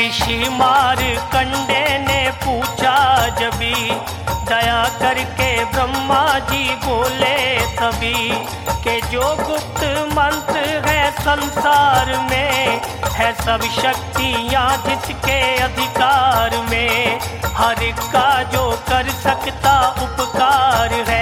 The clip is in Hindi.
ऋषि मार्कंडे ने पूछा जभी, दया करके ब्रह्मा जी बोले तभी, कि जो गुप्त मंत्र है संसार में, है सब शक्तियाँ जिसके अधिकार में, हर एक का जो कर सकता उपकार है,